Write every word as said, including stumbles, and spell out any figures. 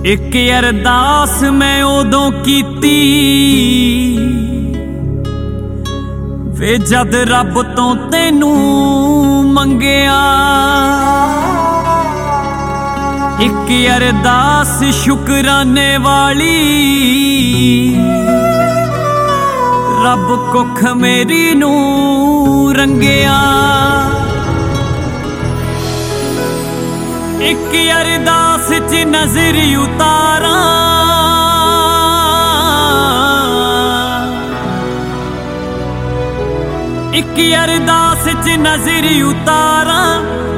एक अरदास मैं उदों कीती वे जद रब तो तैनू मंगिया। एक अरदास शुकराने वाली रब कुख मेरी नू रंगिया। एक अरदास च नजर उतारा एक अरदास च नजर उतारा